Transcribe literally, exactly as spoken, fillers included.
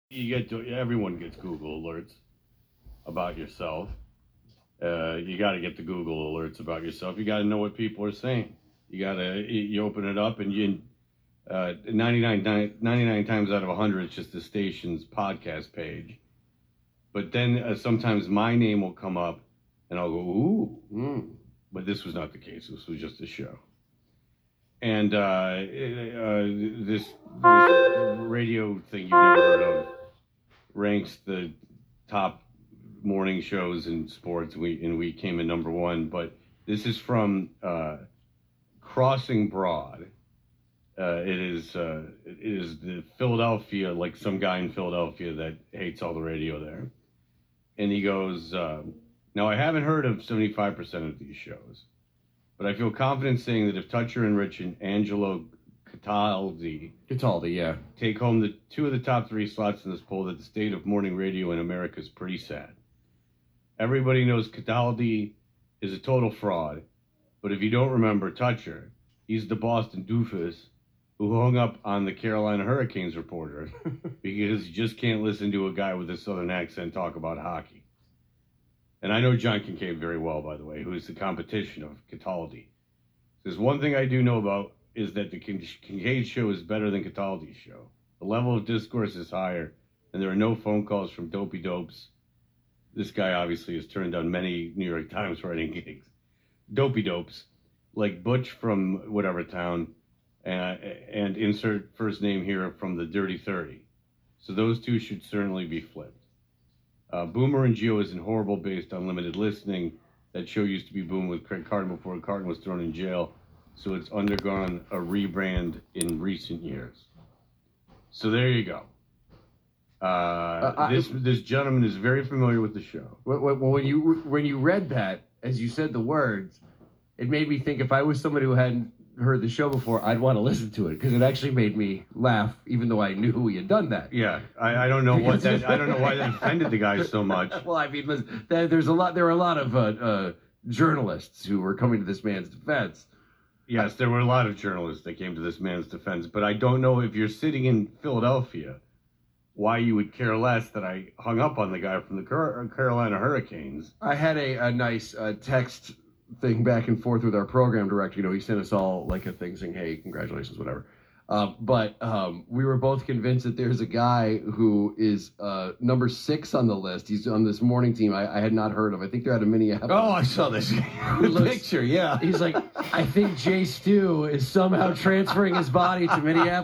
You get to, everyone gets Google alerts about yourself. Uh, you got to get the Google alerts about yourself. You got to know what people are saying. You got to, you open it up and you, uh, ninety-nine, ninety-nine times out of one hundred, it's just the station's podcast page. But then uh, sometimes my name will come up and I'll go, ooh. Mm. But this was not the case. This was just a show. And uh, uh, this, this radio thing you've never heard of ranks the top morning shows in sports. We and we came in number one. But this is from uh, Crossing Broad. Uh, it is uh, it is the Philadelphia, like some guy in Philadelphia that hates all the radio there. And he goes, uh, now I haven't heard of seventy-five percent of these shows, but I feel confident saying that if Toucher and Rich and Angelo Cataldi, Cataldi, yeah, take home the two of the top three slots in this poll, that the state of morning radio in America is pretty sad. Everybody knows Cataldi is a total fraud, but if you don't remember Toucher, he's the Boston doofus who hung up on the Carolina Hurricanes reporter because you just can't listen to a guy with a southern accent talk about hockey. And I know John Kincaid very well, by the way, who is the competition of Cataldi. There's one thing I do know about is that the Kincaid show is better than Cataldi's show. The level of discourse is higher, and there are no phone calls from dopey dopes. This guy obviously has turned down many New York Times writing gigs. Dopey dopes, like Butch from whatever town, uh, and insert first name here from the Dirty thirty. So those two should certainly be flipped. Uh, Boomer and Gio isn't horrible based on limited listening. That show used to be Boom with Craig Carton before Carton was thrown in jail, so it's undergone a rebrand in recent years. So there you go. Uh, uh, I, this this gentleman is very familiar with the show. Well, when you when you read that, as you said the words, it made me think if I was somebody who hadn't heard the show before, I'd want to listen to it because it actually made me laugh, even though I knew he had done that. Yeah, I, I don't know what that. I don't know why that offended the guy so much. Well, I mean, listen, there's a lot. There are a lot of uh, uh, journalists who were coming to this man's defense. Yes, there were a lot of journalists that came to this man's defense, but I don't know if you're sitting in Philadelphia, why you would care less that I hung up on the guy from the Carolina Hurricanes. I had a, a nice uh, text thing back and forth with our program director. You know, he sent us all like a thing saying, hey, congratulations, whatever. Um, but um, we were both convinced that there's a guy who is uh, number six on the list. He's on this morning team I, I had not heard of. I think they're out of Minneapolis. Oh, I saw this looks, picture, yeah. He's like, I think Jay Stu is somehow transferring his body to Minneapolis.